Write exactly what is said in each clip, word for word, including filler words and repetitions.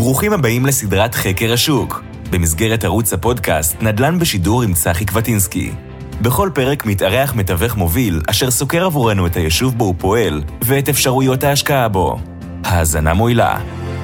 ברוכים הבאים לסדרת חקר השוק, במסגרת ערוץ הפודקאסט נדל"ן בשידור עם צחי קבטינסקי. בכל פרק מתארח מתווך מוביל אשר סוקר עבורנו את היישוב בו הוא פועל ואת אפשרויות ההשקעה בו. האזנה מועילה.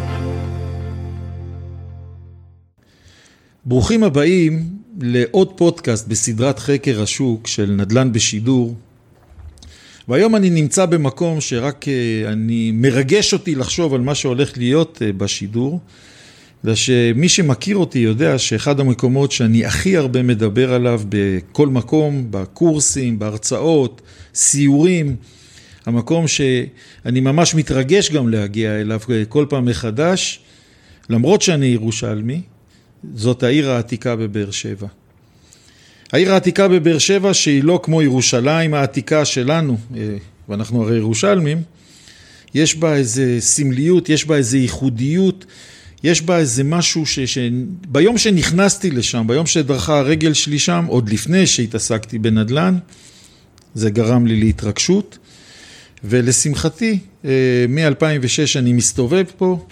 ברוכים הבאים לעוד פודקאסט בסדרת חקר השוק של נדל"ן בשידור. והיום אני נמצא במקום שרק אני מרגש אותי לחשוב על מה שהולך להיות בשידור. ושמי שמכיר אותי יודע שאחד המקומות שאני הכי הרבה מדבר עליו בכל מקום, בקורסים, בהרצאות, סיורים, המקום שאני ממש מתרגש גם להגיע אליו כל פעם מחדש, למרות שאני ירושלמי, זאת העיר העתיקה בבאר שבע. העיר העתיקה בבאר שבע שהיא לא כמו ירושלים העתיקה שלנו, ואנחנו הרי ירושלמים, יש בה איזה סמליות, יש בה איזה ייחודיות, יש בה איזה משהו ש... ש... ביום שנכנסתי לשם, ביום שדרכה הרגל שלי שם, עוד לפני שהתעסקתי בנדל"ן, זה גרם לי להתרגשות, ולשמחתי, מ-אלפיים ושש אני מסתובב פה,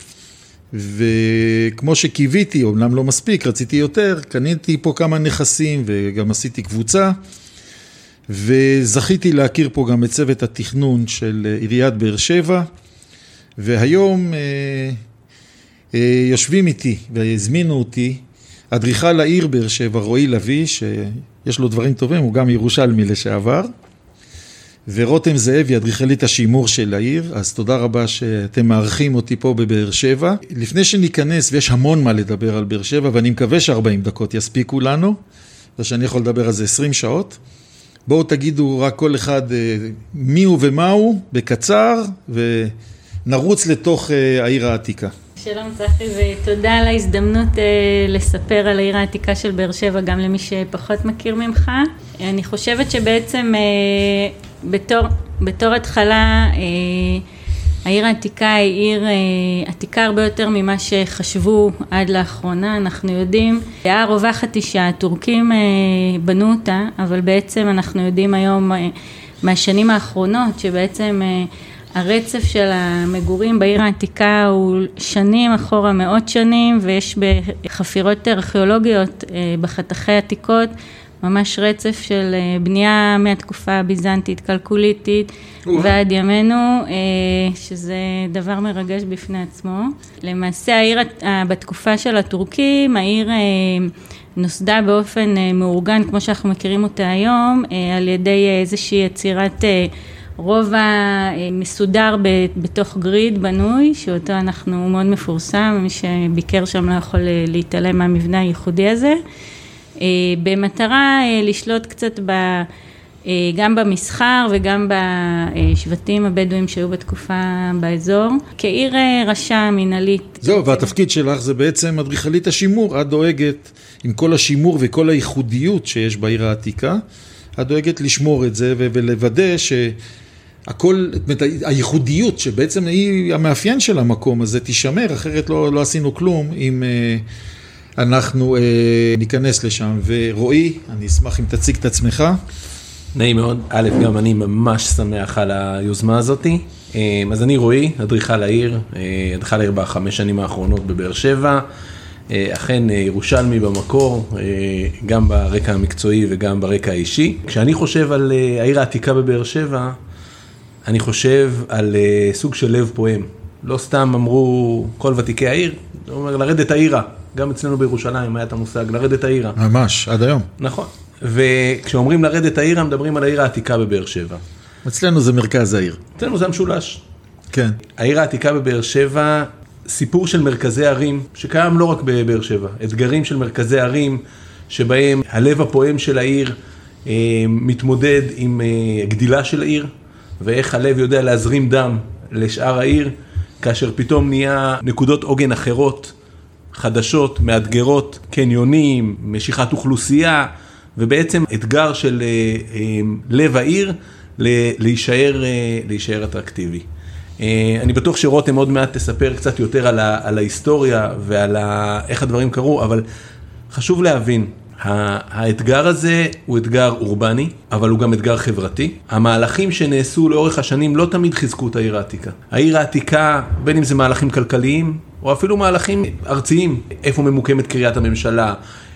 וכמו שקיוויתי, אומנם לא מספיק, רציתי יותר, קניתי פה כמה נכסים וגם עשיתי קבוצה, וזכיתי להכיר פה גם את צוות התכנון של עיריית באר שבע, והיום אה, אה, יושבים איתי והזמינו אותי, אדריכל העיר באר שבע, רועי לוי, שיש לו דברים טובים, הוא גם ירושלמי לשעבר, ורותם זאבי, אדריכלית השימור של העיר, אז תודה רבה שאתם מארחים אותי פה בבאר שבע. לפני שניכנס, ויש המון מה לדבר על באר שבע, ואני מקווה ש-ארבעים דקות יספיקו לנו, ושאני יכול לדבר על זה עשרים שעות. בואו תגידו רק כל אחד מי הוא ומה הוא, בקצר, ונרוץ לתוך העיר העתיקה. שלום צחי, ותודה על ההזדמנות לספר על העיר העתיקה של באר שבע, גם למי שפחות מכיר ממך. אני חושבת שבעצם בתור, בתור התחלה, העיר העתיקה היא עיר עתיקה הרבה יותר ממה שחשבו עד לאחרונה. אנחנו יודעים, העיר רווחת היא שהטורקים בנו אותה, אבל בעצם אנחנו יודעים היום מהשנים האחרונות שבעצם הרצף של המגורים בעיר העתיקה הוא שנים אחורה, מאות שנים, ויש בחפירות ארכיאולוגיות בחתכי עתיקות ממש רצף של בנייה מהתקופה הביזנטית, קלקוליתית ועד ימינו, שזה דבר מרגש בפני עצמו. למעשה העיר בתקופה של הטורקים, העיר נוסדה באופן מאורגן כמו שאנחנו מכירים אותה היום, על ידי איזושהי יצירת רובע מסודר בתוך גריד בנוי, שאותו אנחנו מאוד מפורסם, מי שביקר שם לא יכול להתעלם מהמבנה הייחודי הזה, במטרה לשלוט קצת ב, גם במסחר וגם בשבטים הבדואים שהיו בתקופה באזור, כעיר רשע מנהלית. זהו, והתפקיד שלך זה בעצם אדריכלית השימור, את דואגת עם כל השימור וכל הייחודיות שיש בעיר העתיקה, את דואגת לשמור את זה ולוודא ש... הכל, הייחודיות שבעצם היא המאפיין של המקום הזה תישמר, אחרת לא, לא עשינו כלום אם אה, אנחנו אה, ניכנס לשם. ורועי, אני אשמח אם תציג את עצמך. נעים מאוד, א', גם אני ממש שמח על היוזמה הזאת. אז אני רועי, אדריכל העיר, אדריכל העיר בחמש שנים האחרונות בבאר שבע, אכן ירושלמי במקור, גם ברקע המקצועי וגם ברקע האישי. כשאני חושב על העיר העתיקה בבאר שבע, אני חושב על uh, סוג של לב פועם. לא סתם אמרו כל ותיקי העיר, זה אומר לרדת העירה. גם אצלנו בירושלים היה את המושג לרדת העירה. ממש, עד היום. נכון. וכשאומרים לרדת העירה, מדברים על העיר העתיקה בבאר שבע. אצלנו זה מרכז העיר. אצלנו זה המשולש. כן. העיר העתיקה בבאר שבע, סיפור של מרכזי ערים, שקיים לא רק בבאר שבע. אתגרים של מרכזי ערים, שבהם הלב הפועם של העיר אה, מתמודד עם אה, גדילה של העיר, ואיך הלב יודע להזרים דם לשאר העיר, כאשר פתאום נהיה נקודות עוגן אחרות, חדשות, מאתגרות, קניונים, משיכת אוכלוסייה, ובעצם אתגר של לב העיר להישאר, להישאר אטרקטיבי. אני בטוח שרותם עוד מעט תספר קצת יותר על, ה, על ההיסטוריה ועל ה, איך הדברים קרו, אבל חשוב להבין, האתגר הזה הוא אתגר אורבני, אבל הוא גם אתגר חברתי. המהלכים שנעשו לאורך השנים לא תמיד חיזקו את העיר העתיקה. העיר העתיקה, בין אם זה מהלכים כלכליים, או אפילו מהלכים ארציים, איפה ממוקמת קריית הממשלה,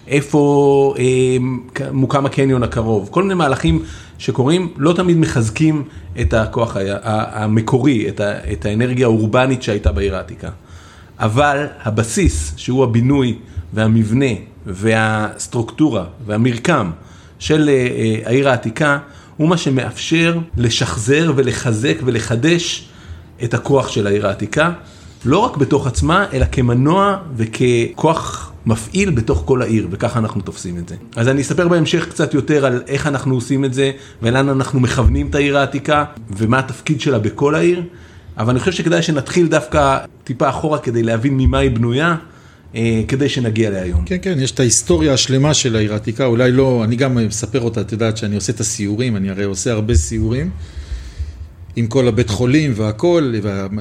איפה אה, מוקם הקניון הקרוב, כל מיני מהלכים שקורים, לא תמיד מחזקים את הכוח המקורי, את, ה, את האנרגיה האורבנית שהייתה בעיר העתיקה. אבל הבסיס, שהוא הבינוי והמבנה והסטרוקטורה והמרקם של אה, העיר העתיקה, הוא מה שמאפשר לשחזר ולחזק ולחדש את הכוח של העיר העתיקה, לא רק בתוך עצמה, אלא כמנוע וככוח מפעיל בתוך כל העיר, וככה אנחנו תופסים את זה. אז אני אספר בהמשך קצת יותר על איך אנחנו עושים את זה, ולאן אנחנו מכוונים את העיר העתיקה, ומה התפקיד שלה בכל העיר, אבל אני חושב שכדאי שנתחיל דווקא טיפה אחורה כדי להבין ממה היא בנויה, כדי שנגיע להיום. כן, כן, יש את ההיסטוריה השלמה של העיר העתיקה, אולי לא, אני גם מספר אותה, את יודעת שאני עושה את הסיורים, אני הרי עושה הרבה סיורים, עם כל הבית חולים והכל,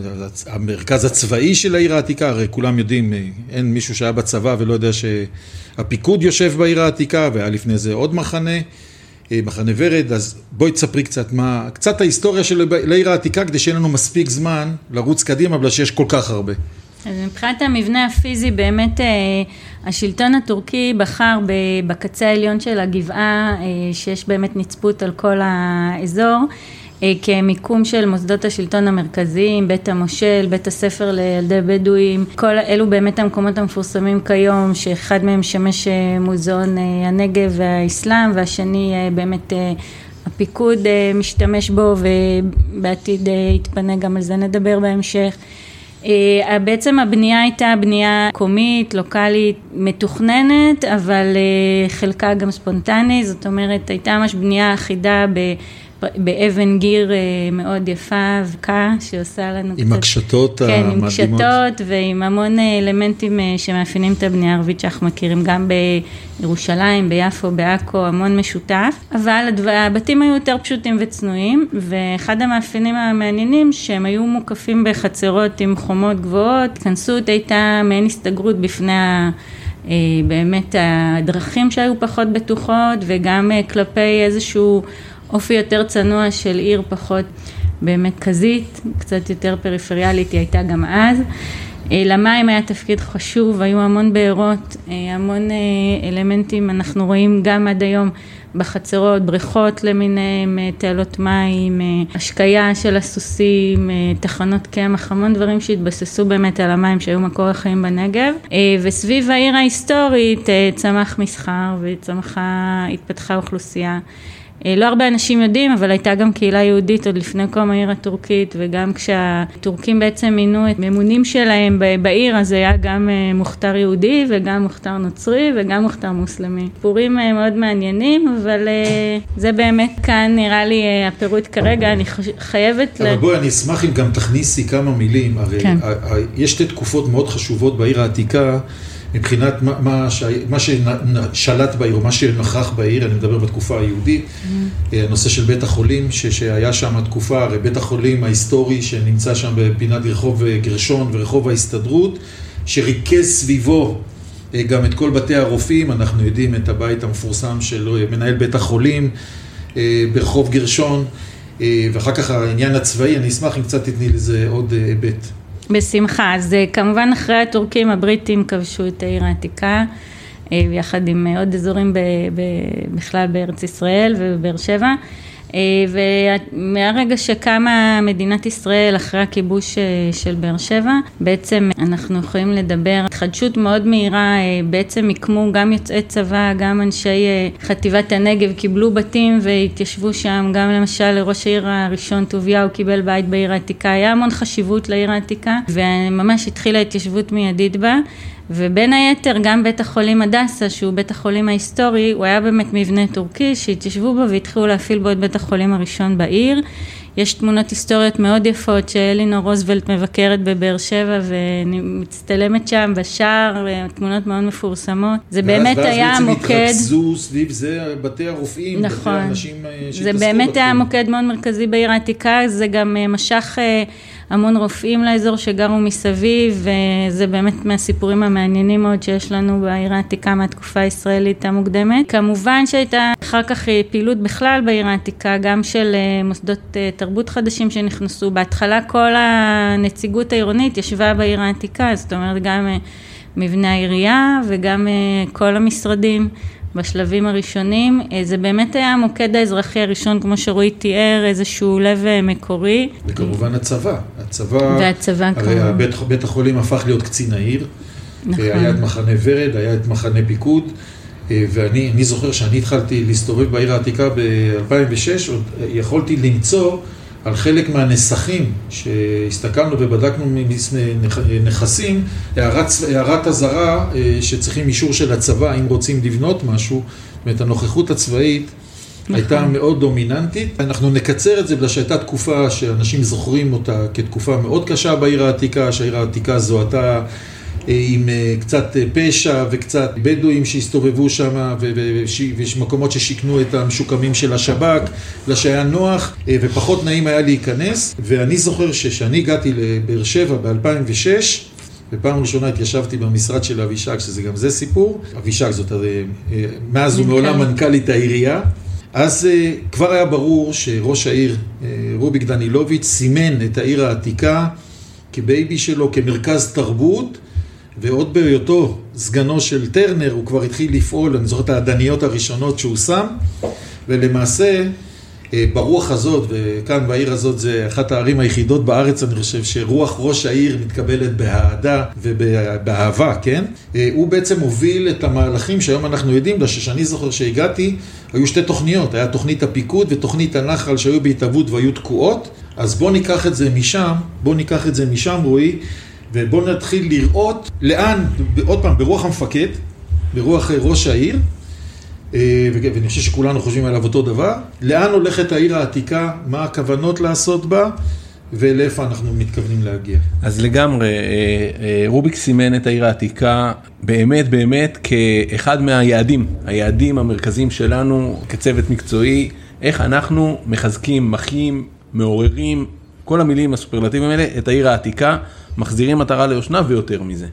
והמרכז הצבאי של העיר העתיקה, הרי כולם יודעים, אין מישהו שהיה בצבא ולא יודע שהפיקוד יושב בעיר העתיקה, והיה לפני זה עוד מחנה, מחנה ורד, אז בואי תספרי קצת מה, קצת ההיסטוריה של העיר העתיקה, כדי שיהיה לנו מספיק זמן לרוץ קדימה, בגלל שיש כל כך הרבה. אז מבחינת המבנה הפיזי, באמת השלטון הטורקי בחר בקצה העליון של הגבעה, שיש באמת נצפות על כל האזור, כמיקום של מוסדות השלטון המרכזיים, בית המושל, בית הספר לילדי בדואים, כל אלו באמת המקומות המפורסמים כיום, שאחד מהם שמש מוזיאון הנגב והאסלאם, והשני באמת הפיקוד משתמש בו, ובעתיד יתפנה גם על זה נדבר בהמשך. בעצם הבנייה הייתה בנייה קומית, לוקלית, מתוכננת, אבל חלקה גם ספונטני, זאת אומרת הייתה ממש בנייה אחידה ב... באבן גיר מאוד יפה וקה, שעושה לנו עם קצת... עם הקשתות כן, המדהימות. עם קשתות ועם המון אלמנטים שמאפיינים את הבנייה הערבית שאנחנו מכירים גם בירושלים, ביפו, בעכו, המון משותף. אבל הבתים היו יותר פשוטים וצנועים, ואחד המאפיינים המעניינים שהם היו מוקפים בחצרות עם חומות גבוהות. התכנסות הייתה מעין הסתגרות בפני ה... באמת הדרכים שהיו פחות בטוחות, וגם כלפי איזשהו... אופי יותר צנוע של עיר פחות במרכזית, קצת יותר פריפריאלית, היא הייתה גם אז. למים היה תפקיד חשוב, היו המון בארות, המון אלמנטים, אנחנו רואים גם עד היום בחצרות, בריכות למיניהם, תעלות מים, השקיה של הסוסים, תחנות קמח, המון דברים שהתבססו באמת על המים שהיו מקור החיים בנגב. וסביב העיר ההיסטורית צמח מסחר וצמחה, התפתחה אוכלוסייה. לא הרבה אנשים יודעים, אבל הייתה גם קהילה יהודית עוד לפני קום העיר הטורקית, וגם כשהטורקים בעצם מינו את ממונים שלהם בעיר, אז היה גם מוכתר יהודי וגם מוכתר נוצרי וגם מוכתר מוסלמי. סיפורים מאוד מעניינים, אבל זה באמת כאן נראה לי הפירוט כרגע, אני חייבת... אבל בואי, אני אשמח אם גם תכניסי כמה מילים, הרי כן. יש שתי תקופות מאוד חשובות בעיר העתיקה, מבחינת מה, מה, ש... מה ששלט בעיר, או מה שנכח בעיר, אני מדבר בתקופה היהודית, mm-hmm. הנושא של בית החולים, ש... שהיה שם התקופה, הרי בית החולים ההיסטורי, שנמצא שם בפינת רחוב גרשון ורחוב ההסתדרות, שריכז סביבו גם את כל בתי הרופאים, אנחנו יודעים את הבית המפורסם של מנהל בית החולים, ברחוב גרשון, ואחר כך העניין הצבאי, אני אשמח אם קצת תתני לזה עוד היבט. בשמחה, אז כמובן אחרי הטורקים הבריטים כבשו את העיר העתיקה, יחד עם עוד אזורים ב, ב, בכלל בארץ ישראל ובבאר שבע, ומהרגע שקמה מדינת ישראל אחרי הכיבוש של באר שבע, בעצם אנחנו יכולים לדבר, התחדשות מאוד מהירה, בעצם יקמו גם יוצאי צבא, גם אנשי חטיבת הנגב קיבלו בתים והתיישבו שם, גם למשל לראש העיר הראשון טוביהו קיבל בית בעיר העתיקה, היה המון חשיבות לעיר העתיקה, וממש התחילה התיישבות מיידית בה, ובין היתר גם בית החולים הדסה, שהוא בית החולים ההיסטורי, הוא היה באמת מבנה טורקי שהתיישבו בו והתחילו להפעיל בו את בית החולים הראשון בעיר. יש תמונות היסטוריות מאוד יפות שאלינור רוזוולט מבקרת בבאר שבע ומצטלמת שם בשער, תמונות מאוד מפורסמות. זה באמת היה המוקד... ואז בעצם התרכזו סביב זה בתי הרופאים, נכון. בתי האנשים שהתעסקו. זה באמת היה מוקד מאוד מרכזי בעיר העתיקה, זה גם משך... המון רופאים לאזור שגרו מסביב, וזה באמת מהסיפורים המעניינים מאוד שיש לנו בעיר העתיקה מהתקופה הישראלית המוקדמת. כמובן שהייתה אחר כך פעילות בכלל בעיר העתיקה, גם של מוסדות תרבות חדשים שנכנסו. בהתחלה כל הנציגות העירונית ישבה בעיר העתיקה, זאת אומרת גם מבנה העירייה וגם כל המשרדים. בשלבים הראשונים, זה באמת היה המוקד האזרחי הראשון, כמו שרועי תיאר, איזשהו לב מקורי. וכמובן הצבא. הצבא, והצבא הרי הבית, בית החולים הפך להיות קצין העיר. נכון. היה את מחנה ורד, היה את מחנה פיקוד, ואני אני זוכר שאני התחלתי להסתובב בעיר העתיקה ב-אלפיים ושש, עוד יכולתי למצוא על חלק מהנסחים שהסתכלנו ובדקנו נכסים, הערת, הערת הזרה שצריכים אישור של הצבא אם רוצים לבנות משהו, זאת הנוכחות הצבאית נכון. הייתה מאוד דומיננטית. אנחנו נקצר את זה בגלל שהייתה תקופה שאנשים זוכרים אותה כתקופה מאוד קשה בעיר העתיקה, שהעיר העתיקה זוהתה עם קצת פשע וקצת בדואים שהסתובבו שם, ויש מקומות ששיקנו את המשוקמים של השב"כ, שהיה נוח ופחות נעים היה להיכנס. ואני זוכר שכשאני הגעתי לבאר שבע ב-אלפיים ושש, בפעם ראשונה התיישבתי במשרד של אבישג, שזה גם זה סיפור. אבישג זאת הרי, מאז ומעולם מנכ"לית העירייה. אז כבר היה ברור שראש העיר רוביק דנילוביץ' סימן את העיר העתיקה כבייבי שלו, כמרכז תרבות, ועוד בהיותו סגנו של טרנר, הוא כבר התחיל לפעול, אני זוכר את העדניות הראשונות שהוא שם, ולמעשה ברוח הזאת, וכאן בעיר הזאת זה אחת הערים היחידות בארץ, אני חושב שרוח ראש העיר מתקבלת בהעדה ובאהבה, כן? הוא בעצם הוביל את המהלכים שהיום אנחנו יודעים, שאני זוכר שהגעתי, היו שתי תוכניות, היה תוכנית הפיקוד ותוכנית הנחל שהיו בהתהוות והיו תקועות, אז בוא ניקח את זה משם, בוא ניקח את זה משם, רועי, ובואו נתחיל לראות לאן, עוד פעם, ברוח המפקד, ברוח ראש העיר, ואני חושב שכולנו חושבים עליו אותו דבר, לאן הולכת העיר העתיקה, מה הכוונות לעשות בה, ולאיפה אנחנו מתכוונים להגיע. אז לגמרי, רוביק סימן את העיר העתיקה באמת באמת כאחד מהיעדים, היעדים המרכזיים שלנו כצוות מקצועי, איך אנחנו מחזקים, מחיים, מעוררים, כל המילים הסופרלטיביים האלה, את העיר העתיקה, מחזירים מטרה ליושנה ויותר מזה.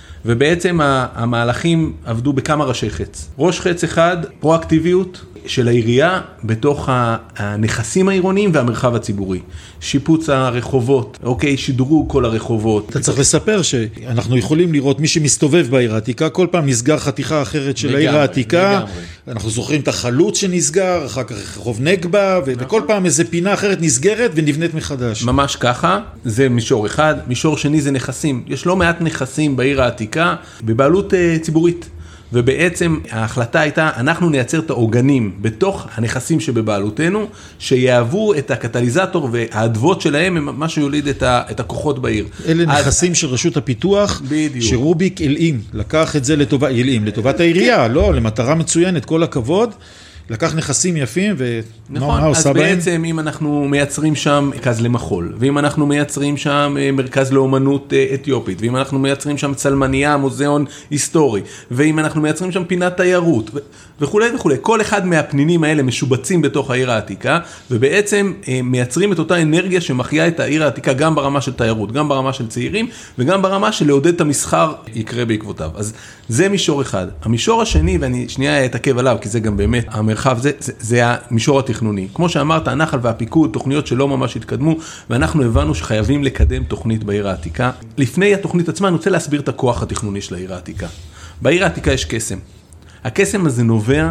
ובעצם המהלכים עבדו בכמה ראשי חץ. ראש חץ אחד, פרואקטיביות של העירייה בתוך הנכסים העירוניים והמרחב הציבורי. שיפוץ הרחובות, אוקיי, שדרוג כל הרחובות. אתה צריך לספר שאנחנו יכולים לראות מי שמסתובב בעיר העתיקה, כל פעם נסגר חתיכה אחרת של העיר העתיקה. אנחנו זוכרים את החלוץ שנסגר, אחר כך רחוב נגבה, וכל פעם איזה פינה אחרת נסגרת ונבנית מחדש. ממש ככה, זה מישור אחד. מישור שני זה נכסים. יש לא מעט נכסים בעיר העתיקה בבעלות ציבורית. ובעצם ההחלטה הייתה, אנחנו נייצר את העוגנים בתוך הנכסים שבבעלותנו, שיהוו את הקטליזטור והאדוות שלהם, הם מה שיוליד את, ה, את הכוחות בעיר. אלה אז, נכסים של רשות הפיתוח, בדיוק. שרוביק ילאים, לקח את זה לטובה, ילאים, לטובת העירייה, לא, למטרה מצוינת, כל הכבוד. לקח נכסים יפים, נכון, מה עושה בהם? אז בעצם אם אנחנו מייצרים שם מרכז למחול, ואם אנחנו מייצרים שם מרכז לאומנות אתיופית, ואם אנחנו מייצרים שם צלמניה, מוזיאון היסטורי, ואם אנחנו מייצרים שם פינת תיירות, וכו' וכו'. כל אחד מהפנינים האלה משובצים בתוך העיר העתיקה, ובעצם מייצרים את אותה אנרגיה שמחיה את העיר העתיקה גם ברמה של תיירות, גם ברמה של צעירים, וגם ברמה של לעודד את המסחר יקרה בעקבותיו. אז זה מישור אחד. המישור השני, ואני שנייה אתעכב עליו, כי זה גם באמת המרחב, זה, זה, זה המישור התכנוני. כמו שאמרת, הנחל והפיקוד, תוכניות שלא ממש התקדמו, ואנחנו הבנו שחייבים לקדם תוכנית בעיר העתיקה. לפני התוכנית עצמה, אני רוצה להסביר את הכוח התכנוני של העיר העתיקה. בעיר העתיקה יש קסם. הקסם הזה נובע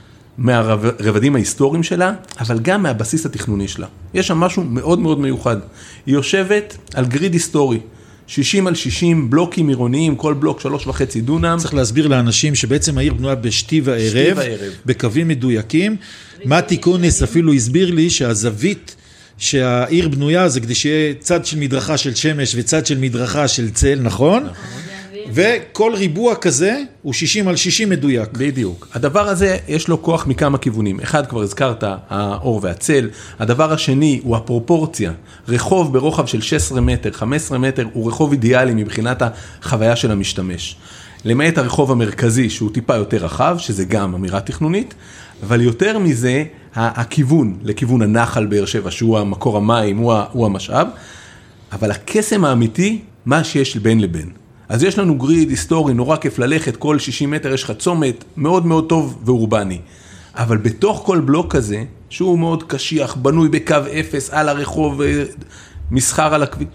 מהרבדים ההיסטוריים שלה, אבל גם מהבסיס התכנוני שלה. יש שם משהו מאוד מאוד מיוחד. היא יושבת על גריד היסטורי. שישים על שישים בלוקים עירוניים, כל בלוק שלוש וחצי דונם. צריך להסביר לאנשים שבעצם העיר בנויה בשתי וערב, בקווים מדויקים. מתי קונס אפילו הסביר לי שהזווית שהעיר בנויה זה כדי שיהיה צד של מדרכה של שמש וצד של מדרכה של צל, נכון? וכל ריבוע כזה הוא שישים על שישים מדויק. בדיוק. הדבר הזה יש לו כוח מכמה כיוונים. אחד כבר הזכרת, האור והצל. הדבר השני הוא הפרופורציה. רחוב ברוחב של שש עשרה מטר, חמש עשרה מטר, הוא רחוב אידיאלי מבחינת החוויה של המשתמש. למעט הרחוב המרכזי שהוא טיפה יותר רחב, שזה גם אמירה תכנונית, אבל יותר מזה, הכיוון לכיוון הנחל באר שבע, שהוא המקור המים, הוא המשאב. אבל הקסם האמיתי, מה שיש בין לבין. אז יש לנו גריד היסטורי, נורא כיף ללכת, כל שישים מטר יש לך צומת, מאוד מאוד טוב ואורבני. אבל בתוך כל בלוק כזה, שהוא מאוד קשיח, בנוי בקו אפס, על הרחוב, מסחר על הכביש,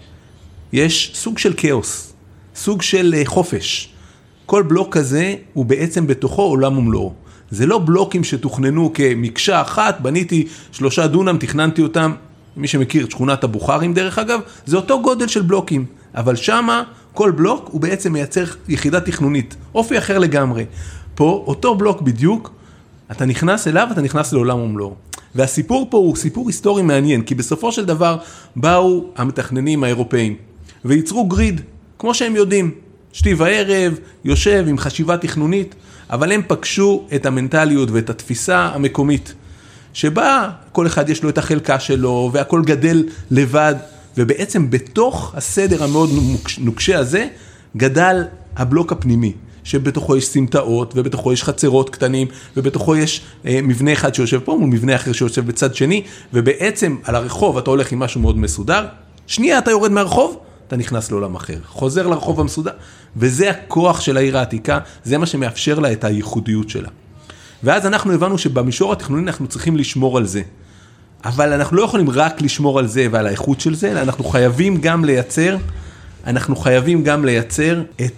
יש סוג של כאוס, סוג של חופש. כל בלוק כזה הוא בעצם בתוכו עולם ומלואו. זה לא בלוקים שתוכננו כמקשה אחת, בניתי שלושה דונם, תכננתי אותם, מי שמכיר את שכונת הבוכרים דרך אגב, זה אותו גודל של בלוקים, אבל שמה כל בלוק הוא בעצם מייצר יחידה תכנונית, אופי אחר לגמרי. פה אותו בלוק בדיוק, אתה נכנס אליו, אתה נכנס לעולם ומלואו. והסיפור פה הוא סיפור היסטורי מעניין, כי בסופו של דבר באו המתכננים האירופאים, וייצרו גריד, כמו שהם יודעים, שתי וערב, יושב עם חשיבה תכנונית, אבל הם פגשו את המנטליות ואת התפיסה המקומית, שבה כל אחד יש לו את החלקה שלו, והכל גדל לבד, ובעצם בתוך הסדר המאוד נוקשה הזה, גדל הבלוק הפנימי, שבתוכו יש סמטאות, ובתוכו יש חצרות קטנים, ובתוכו יש אה, מבנה אחד שיושב פה, ומבנה אחר שיושב בצד שני, ובעצם על הרחוב אתה הולך עם משהו מאוד מסודר, שנייה אתה יורד מהרחוב, אתה נכנס לעולם אחר, חוזר לרחוב המסודר, וזה הכוח של העיר העתיקה, זה מה שמאפשר לה את הייחודיות שלה. ואז אנחנו הבנו שבמישור התכנוני אנחנו צריכים לשמור על זה, אבל אנחנו לא יכולים רק לשמור על זה ועל האיכות של זה, אלא אנחנו חייבים גם לייצר, אנחנו חייבים גם לייצר את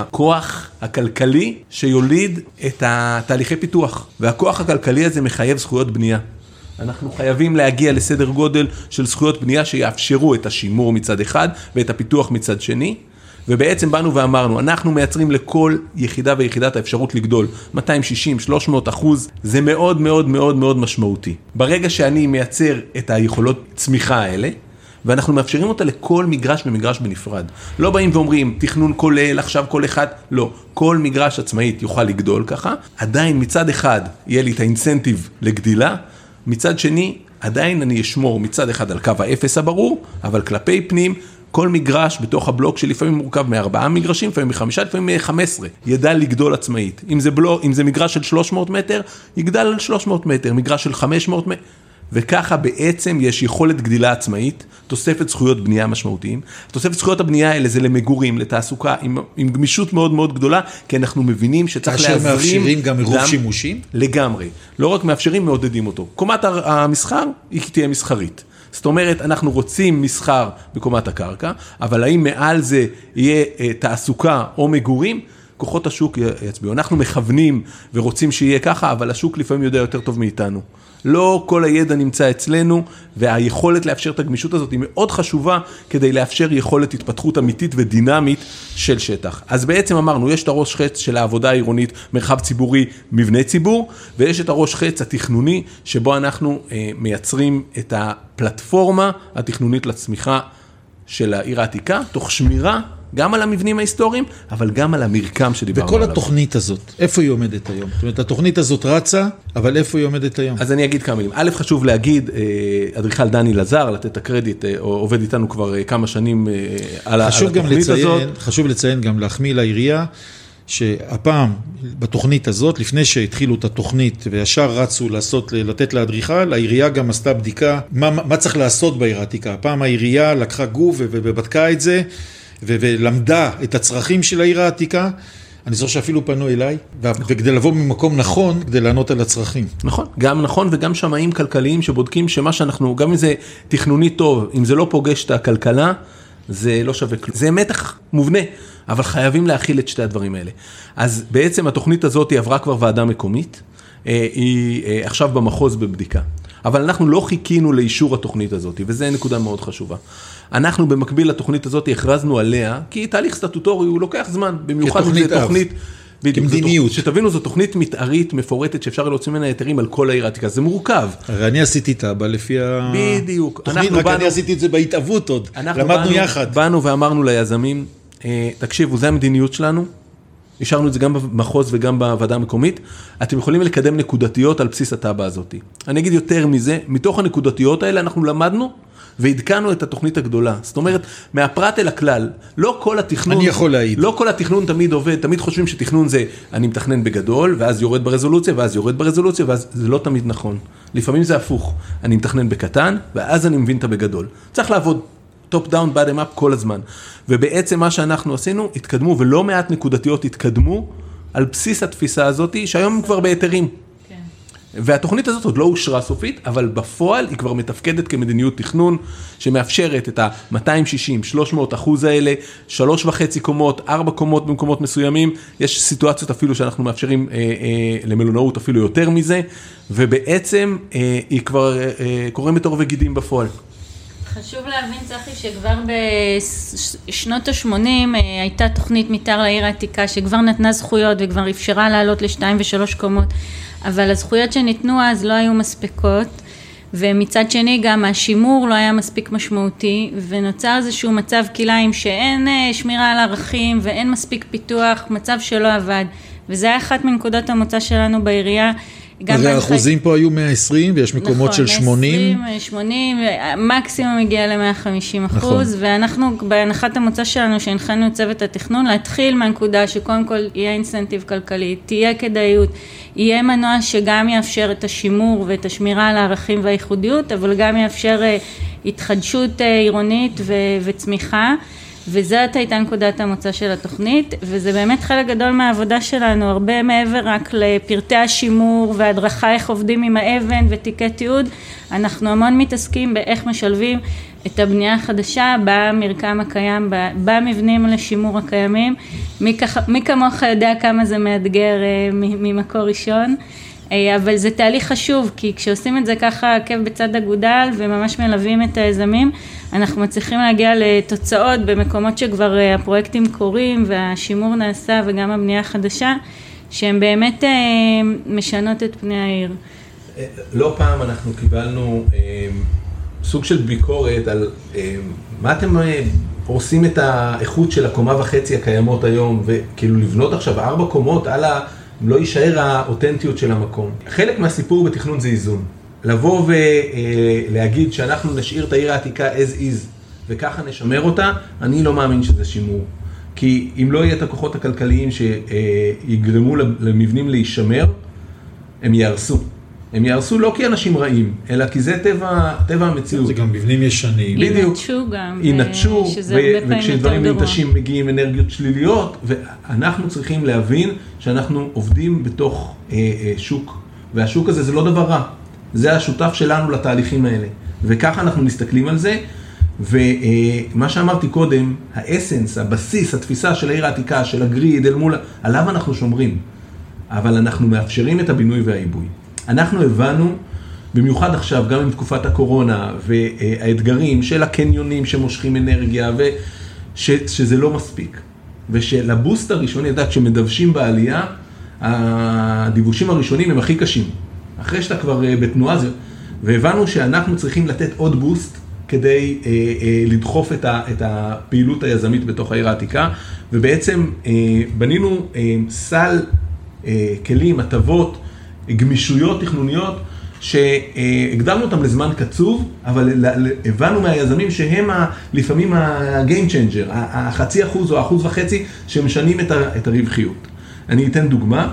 הכוח הכלכלי שיוליד את התהליכי פיתוח, והכוח הכלכלי הזה מחייב זכויות בנייה. אנחנו חייבים להגיע לסדר גודל של זכויות בנייה שיאפשרו את השימור מצד אחד ואת הפיתוח מצד שני, ובעצם באנו ואמרנו, אנחנו מייצרים לכל יחידה ויחידת האפשרות לגדול, מאתיים שישים שלוש מאות אחוז, זה מאוד מאוד מאוד מאוד משמעותי. ברגע שאני מייצר את היכולות צמיחה האלה, ואנחנו מאפשרים אותה לכל מגרש ומגרש בנפרד. לא באים ואומרים, תכנון כולל, עכשיו כל אחד, לא. כל מגרש עצמאית יוכל לגדול ככה, עדיין מצד אחד יהיה לי את האינסנטיב לגדילה, מצד שני, עדיין אני אשמור מצד אחד על קו האפס הברור, אבל כלפי פנים, כל מגרש בתוך הבלוק שלפעמים מורכב מארבעה מגרשים, לפעמים מחמישה, לפעמים מחמש עשרה, ידע לגדול עצמאית. אם זה, בלוק, אם זה מגרש של שלוש מאות מטר, יגדל על שלוש מאות מטר, מגרש של חמש מאות מטר, וככה בעצם יש יכולת גדילה עצמאית, תוספת זכויות בנייה משמעותיים. תוספת זכויות הבנייה האלה זה למגורים, לתעסוקה, עם, עם גמישות מאוד מאוד גדולה, כי אנחנו מבינים שצריך להזרים... כאשר מאפשרים גם עירוב שימושים? לגמרי. לא רק מאפשרים, מעודדים אותו. קומת המסחר היא תהיה מסחרית. זאת אומרת, אנחנו רוצים מסחר בקומת הקרקע, אבל האם מעל זה יהיה תעסוקה או מגורים? כוחות השוק יצביעו. אנחנו מכוונים ורוצים שיהיה ככה, אבל השוק לפעמים יודע יותר טוב מאיתנו. לא כל הידע נמצא אצלנו, והיכולת לאפשר את הגמישות הזאת היא מאוד חשובה, כדי לאפשר יכולת התפתחות אמיתית ודינמית של שטח. אז בעצם אמרנו, יש את הראש חץ של העבודה העירונית, מרחב ציבורי, מבנה ציבור, ויש את הראש חץ התכנוני, שבו אנחנו אה, מייצרים את הפלטפורמה התכנונית לצמיחה של העיר העתיקה, תוך שמירה גם על המבנים ההיסטוריים, אבל גם על המרקם שדיברנו עליו. וכל התוכנית הזאת, איפה היא עומדת היום? זאת אומרת, התוכנית הזאת רצה, אבל איפה היא עומדת היום? אז אני אגיד כמה מילים. א', חשוב להגיד, אדריכל דני לזר, לתת את הקרדיט, עובד איתנו כבר כמה שנים על התוכנית הזאת. חשוב לציין, גם להחמיא לעירייה, שהפעם בתוכנית הזאת, לפני שהתחילו את התוכנית וישר רצו לעשות, לתת לאדריכל, העירייה גם עשתה בדיקה, מה, מה צריך לעשות בעיר העתיקה. הפעם העירייה לקחה גוף ובדקה את זה, ולמדה את הצרכים של העיר העתיקה, אני זוכר שאפילו פנו אליי, וכדי לבוא ממקום נכון, כדי לענות על הצרכים. נכון, גם נכון וגם שמאים כלכליים שבודקים שמה שאנחנו, גם אם זה תכנוני טוב, אם זה לא פוגש את הכלכלה, זה לא שווה כלום. זה מתח מובנה, אבל חייבים להכיל את שתי הדברים האלה. אז בעצם התוכנית הזאת היא עברה כבר ועדה מקומית, היא עכשיו במחוז בבדיקה. אבל אנחנו לא חיכינו לאישור התוכנית הזאת, וזה נקודה מאוד חשובה. אנחנו במקביל לתוכנית הזאת הכרזנו עליה, כי תהליך סטטוטורי הוא לוקח זמן, במיוחד אם זה תוכנית, כמדיניות. שתבינו, זו תוכנית מתארית מפורטת שאפשר להוציא ממנה היתרים על כל העיר העתיקה, זה מורכב. הרי אני עשיתי את הבא לפי בדיוק. התוכנית, רק אני עשיתי את זה בהתאבות עוד, למדנו יחד. באנו ואמרנו ליזמים, תקשיבו, זה המדיניות שלנו, השארנו את זה גם במחוז וגם בוועדה המקומית, אתם יכולים לקדם נקודתיות על בסיס הטאבה הזאת. אני אגיד יותר מזה, מתוך הנקודתיות האלה אנחנו למדנו, והדכנו את התוכנית הגדולה. זאת אומרת, מהפרט אל הכלל, לא כל התכנון... אני יכול להעיד. לא כל התכנון תמיד עובד, תמיד חושבים שתכנון זה, אני מתכנן בגדול, ואז יורד ברזולוציה, ואז יורד ברזולוציה, ואז זה לא תמיד נכון. לפעמים זה הפוך. אני מתכנן בקטן, ואז אני מבין את הבגדול. צריך לעבוד טופ דאון, בוטום אפ כל הזמן. ובעצם מה שאנחנו עשינו, התקדמו, ולא מעט נקודתיות התקדמו, על בסיס התפיסה הזאת, שהיום הם כבר בהיתרים. והתוכנית הזאת עוד לא אושרה סופית, אבל בפועל היא כבר מתפקדת כמדיניות תכנון, שמאפשרת את ה-מאתיים שישים, שלוש מאות אחוז האלה, שלוש וחצי קומות, ארבע קומות במקומות מסוימים, יש סיטואציות אפילו שאנחנו מאפשרים אה, אה, למלונאות אפילו יותר מזה, ובעצם אה, היא כבר אה, קורמת עור וגידים בפועל. חשוב להבין, צחי, שכבר בשנות ה-שמונים הייתה תוכנית מתאר לעיר העתיקה, שכבר נתנה זכויות וכבר אפשרה לעלות לשתיים ושלוש קומות, אבל הזכויות שניתנו אז לא היו מספיקות, ומצד שני גם השימור לא היה מספיק משמעותי, ונוצר איזשהו מצב כלאיים שאין שמירה על ערכים ואין מספיק פיתוח, מצב שלא עבד, וזה היה אחת מנקודות המוצא שלנו בעירייה. הרי האחוזים פה היו מאה ועשרים ויש מקומות של שמונים. נכון, שמונים, מקסימום הגיע ל-מאה וחמישים אחוז, ואנחנו בהנחת המוצא שלנו שהנחנו את צוות התכנון, להתחיל מהנקודה שקודם כל יהיה אינסנטיב כלכלי, תהיה כדאיות, יהיה מנוע שגם יאפשר את השימור ואת השמירה על הערכים והייחודיות, אבל גם יאפשר התחדשות עירונית וצמיחה, וזאת הייתה נקודת המוצא של התוכנית, וזה באמת חלק גדול מהעבודה שלנו, הרבה מעבר רק לפרטי השימור והדרכה איך עובדים עם האבן ותיקי תיעוד, אנחנו המון מתעסקים באיך משלבים את הבנייה החדשה במרקם הקיים, במבנים לשימור הקיימים, מי, כך, מי כמוך יודע כמה זה מאתגר ממקור ראשון, אבל זה תהליך חשוב, כי כשעושים את זה ככה עקב בצד אגודל וממש מלווים את היזמים, אנחנו מצליחים להגיע לתוצאות במקומות שכבר הפרויקטים קורים והשימור נעשה וגם הבנייה החדשה, שהן באמת משנות את פני העיר. לא פעם אנחנו קיבלנו סוג של ביקורת על מה אתם עושים את האיכות של הקומה וחצי הקיימות היום, וכאילו לבנות עכשיו ארבע קומות על ה... לא יישאר האותנטיות של המקום. חלק מהסיפור בתכנון זה איזון. לבוא ולהגיד שאנחנו נשאיר את העיר העתיקה as is, וככה נשמר אותה, אני לא מאמין שזה שימור. כי אם לא יהיה את הכוחות הכלכליים שיגרמו למבנים להישמר, הם יהרסו. הם יהרסו לא כי אנשים רעים, אלא כי זה טבע, טבע המציאות. זה גם מבנים ישנים. בדיוק. ינטשו גם. ינטשו, וכשדברים ננטשים מגיעים אנרגיות שליליות, ואנחנו צריכים להבין שאנחנו עובדים בתוך אה, אה, שוק, והשוק הזה זה לא דבר רע, זה השותף שלנו לתהליכים האלה, וככה אנחנו מסתכלים על זה, ומה שאמרתי קודם, האסנס, הבסיס, התפיסה של העיר העתיקה, של הגריד, אל מול, עליו אנחנו שומרים, אבל אנחנו מאפשרים את הבינוי והעיבוי. אנחנו הבנו, במיוחד עכשיו, גם עם תקופת הקורונה, והאתגרים של הקניונים שמושכים אנרגיה, ושזה לא מספיק. ושלבוסט הראשוני, ידעת, כשמדוושים בעלייה, הדיוושים הראשונים הם הכי קשים. אחרי שאתה כבר בתנועה, והבנו שאנחנו צריכים לתת עוד בוסט, כדי אה, אה, לדחוף את, ה, את הפעילות היזמית בתוך העיר העתיקה, ובעצם אה, בנינו אה, סל אה, כלים, הטבות, גמישויות תכנוניות, שהגדרנו אותם לזמן קצוב, אבל הבנו מהיזמים שהם ה, לפעמים ה-game changer, החצי אחוז או האחוז וחצי שמשנים את, ה, את הרווחיות. אני אתן דוגמה.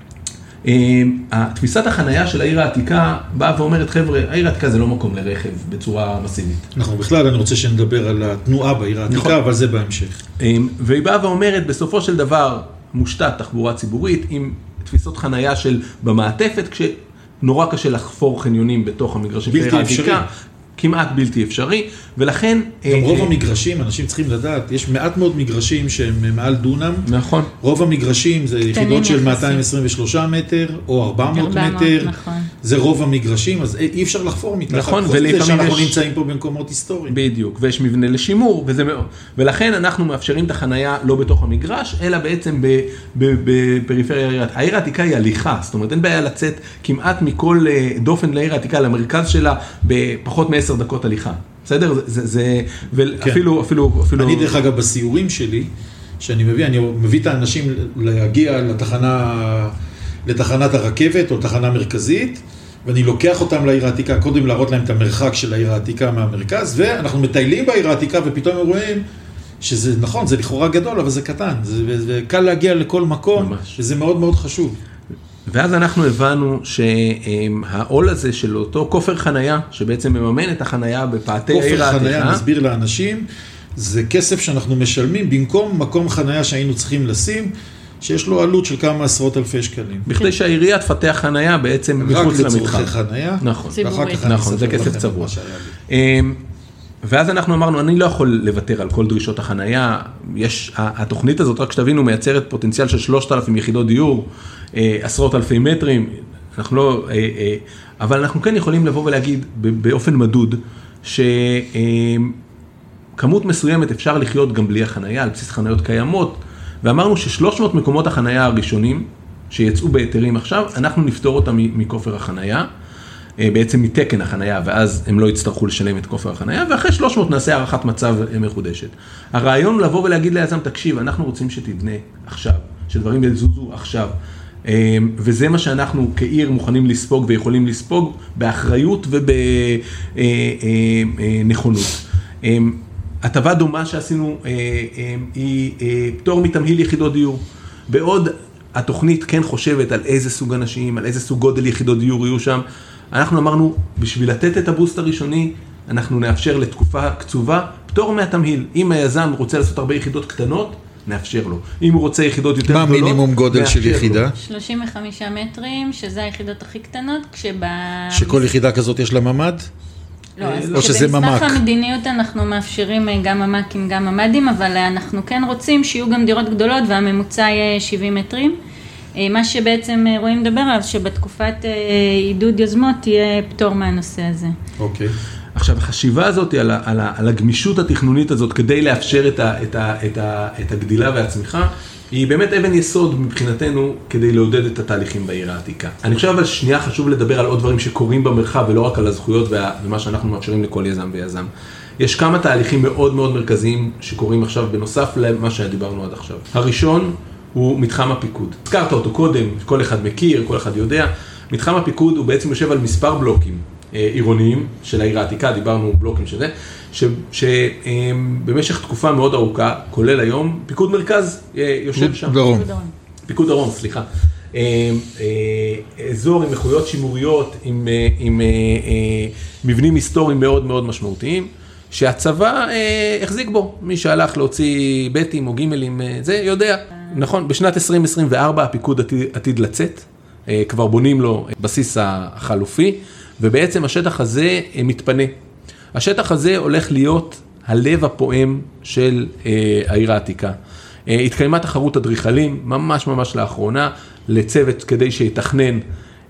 תפיסת החנייה של העיר העתיקה באה ואומרת, חבר'ה, העיר העתיקה זה לא מקום לרכב בצורה מסיבית. נכון, בכלל אני רוצה שנדבר על התנועה בעיר העתיקה, נכון. אבל זה בהמשך. והיא באה ואומרת, בסופו של דבר, מושתת תחבורה ציבורית עם תפיסות חנייה של במעטפת, כשנורא קשה לחפור חניונים בתוך המגרשים של העיר העתיקה. כמעט בלתי אפשרי, ולכן... גם רוב המגרשים, אנשים צריכים לדעת, יש מעט מאוד מגרשים שהם מעל דונם. נכון. רוב המגרשים זה יחידות של מאתיים עשרים ושלושה מטר, או ארבע מאות מטר. נכון. זה רוב המגרשים, אז אי אפשר לחפור מתחת. נכון, ולפעמים שאנחנו נמצאים פה במקומות היסטוריים. בדיוק, ויש מבנה לשימור, וזה מאוד. ולכן אנחנו מאפשרים את החנייה לא בתוך המגרש, אלא בעצם בפריפריה. העיר העתיקה היא הליכה, זאת אומרת, אין בעיה לצאת כמעט מכל דופן לעיר העתיקה, למרכז שלה, בפחות מעשר דקות הליכה. בסדר? זה, זה, ואפילו, אפילו, אפילו... אני דרך אגב בסיורים שלי, שאני מביא, אני מביא את האנשים להגיע לתחנה, לתחנת הרכבת או תחנה מרכזית, ואני לוקח אותם לעיר העתיקה, קודם להראות להם את המרחק של העיר העתיקה מהמרכז, ואנחנו מטיילים בעיר העתיקה, ופתאום רואים שזה נכון, זה לכאורה גדול, אבל זה קטן, זה, זה קל להגיע לכל מקום, ממש. וזה מאוד מאוד חשוב. ואז אנחנו הבנו שהעול הזה של אותו כופר חנייה, שבעצם מממן את החנייה בפאתי העיר העתיקה. כופר חנייה, נסביר לאנשים, זה כסף שאנחנו משלמים במקום מקום חנייה שהיינו צריכים לשים, שיש לו עלות של כמה עשרות אלפי שקלים. בכדי שהעירייה תפתח חנייה בעצם מחוץ למתחם. רק לצורכי חנייה. נכון. ציבורית. נכון, זה כסף צבוע. ואז אנחנו אמרנו, אני לא יכול לוותר על כל דרישות החנייה, יש, התוכנית הזאת, רק שתבינו, מייצרת פוטנציאל של שלושת אלפים יחידות דיור, עשרות אלפי מטרים, אנחנו לא, אבל אנחנו כן יכולים לבוא ולהגיד באופן מדוד, שכמות מסוימת אפשר לחיות גם בלי החנייה, על בסיס חניות קיימות, ואמרנו ש-שלוש מאות מקומות החנייה הראשונים, שיצאו בהיתרים עכשיו, אנחנו נפתור אותם מכופר החנייה, בעצם מתקן החנייה, ואז הם לא יצטרכו לשלם את כופר החנייה, ואחרי שלוש מאות נעשה הערכת מצב מחודשת. הרעיון הוא לבוא ולהגיד ליזם, תקשיב, אנחנו רוצים שתבנה עכשיו, שדברים יזוזו עכשיו, וזה מה שאנחנו כעיר מוכנים לספוג ויכולים לספוג באחריות ובנכונות. הטבה דומה שעשינו היא פטור מתמהיל יחידות דיור. בעוד התוכנית כן חושבת על איזה סוג אנשים, על איזה סוג גודל יחידות דיור יהיו שם, אנחנו אמרנו, בשביל לתת את הבוסט הראשוני, אנחנו נאפשר לתקופה קצובה פטור מהתמהיל. אם היזם רוצה לעשות הרבה יחידות קטנות, נאפשר לו. אם הוא רוצה יחידות יותר גדולות, נאפשר לו. מה מינימום גודל של יחידה? שלושים וחמישה מטרים, שזה היחידות הכי קטנות, כשב... שכל יחידה כזאת יש לה ממד? לא, אז או שזה ממק? שבמסמך המדיניות אנחנו מאפשרים גם ממקים, גם ממדים, אבל אנחנו כן רוצים שיהיו גם דירות גדולות, והממוצע יהיה שבעים מטרים. מה שבעצם רואים לדבר עליו, שבתקופת עידוד יוזמות תהיה פטור מהנושא הזה. אוקיי. עכשיו, החשיבה הזאת על, ה, על, ה, על הגמישות התכנונית הזאת, כדי לאפשר את, ה, את, ה, את, ה, את הגדילה והצמיחה, היא באמת אבן יסוד מבחינתנו, כדי לעודד את התהליכים בעיר העתיקה. אני חושב אבל שנייה חשוב לדבר על עוד דברים שקורים במרחב, ולא רק על הזכויות ומה שאנחנו מאפשרים לכל יזם ויזם. יש כמה תהליכים מאוד מאוד מרכזיים שקורים עכשיו, בנוסף למה שדיברנו עד עכשיו. הראשון הוא מתחם הפיקוד. הזכרת אותו קודם, כל אחד מכיר, כל אחד יודע. מתחם הפיקוד הוא בעצם יושב על מספר בלוקים עירוניים של העיר העתיקה, דיברנו בלוקים של זה, שבמשך תקופה מאוד ארוכה, כולל היום, פיקוד מרכז יושב שם. דרום. פיקוד דרום, סליחה. אזור עם איכויות שימוריות, עם, עם מבנים היסטוריים מאוד מאוד משמעותיים, שהצבא החזיק בו. מי שהלך להוציא בטים או גימלים, זה יודע. נכון, בשנת עשרים עשרים וארבע הפיקוד עתיד, עתיד לצאת, כבר בונים לו בסיס החלופי, ובעצם השטח הזה מתפנה. השטח הזה הולך להיות הלב הפועם של העיר העתיקה. התקיימה תחרות אדריכלים, ממש ממש לאחרונה, לצוות כדי שיתכנן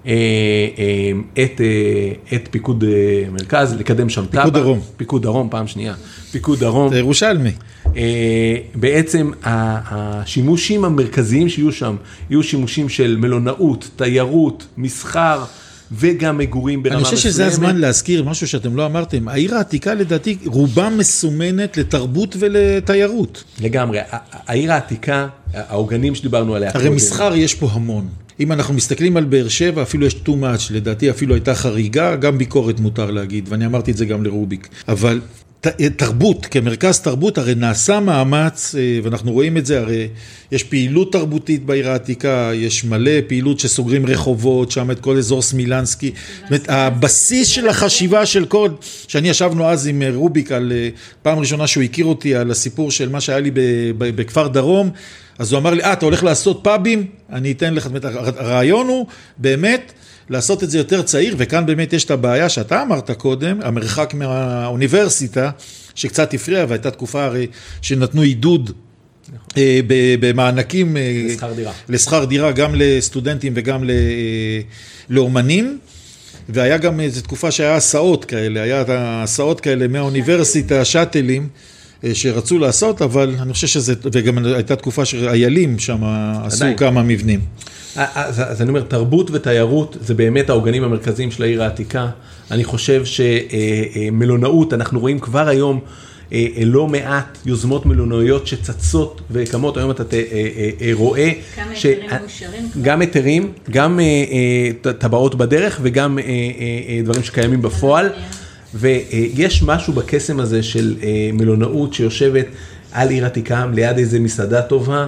את, את פיקוד מרכז, לקדם שם טאבה. פיקוד דרום. פיקוד דרום, פעם שנייה. פיקוד דרום. זה ירושלמי. בעצם השימושים המרכזיים שיהיו שם, יהיו שימושים של מלונאות, תיירות, מסחר, וגם מגורים ברמה מסוימת. אני חושב שזה הזמן להזכיר משהו שאתם לא אמרתם. העיר העתיקה לדעתי רובה מסומנת לתרבות ולתיירות. לגמרי. העיר העתיקה, העוגנים שדיברנו עליה. הרי מסחר יש פה המון. אם אנחנו מסתכלים על באר שבע, אפילו יש too much, לדעתי אפילו הייתה חריגה, גם ביקורת מותר להגיד, ואני אמרתי את זה גם לרוביק. אבל תרבות, כמרכז תרבות, הרי נעשה מאמץ, ואנחנו רואים את זה, הרי יש פעילות תרבותית בעיר העתיקה, יש מלא פעילות שסוגרים רחובות, שם את כל אזור סמילנסקי, הבסיס של החשיבה של כל, שאני ישבנו אז עם רוביק, על פעם ראשונה שהוא הכיר אותי, על הסיפור של מה שהיה לי בכפר דרום, אז הוא אמר לי, אה, אתה הולך לעשות פאבים? אני אתן לך, הרעיון הוא באמת, לעשות את זה יותר צעיר, וכאן באמת יש את הבעיה שאתה אמרת קודם, המרחק מהאוניברסיטה, שקצת הפריע, והייתה תקופה הרי שנתנו עידוד במענקים לשכר דירה. לשכר דירה, גם לסטודנטים וגם לאומנים, והיה גם איזו תקופה שהיה הסעות כאלה, היה הסעות כאלה מהאוניברסיטה, שטלים, שרצו לעשות, אבל אני חושב שזה, וגם הייתה תקופה שאיילים שם עשו כמה מבנים. אז, אז אני אומר, תרבות ותיירות זה באמת העוגנים המרכזיים של העיר העתיקה. אני חושב שמלונאות, אנחנו רואים כבר היום לא מעט יוזמות מלונאיות שצצות וקמות. היום אתה רואה כמה היתרים מאושרים? גם היתרים, גם טבעות בדרך וגם דברים שקיימים בפועל. ויש משהו בקסם הזה של מלונאות שיושבת על עיר עתיקה, ליד איזה מסעדה טובה,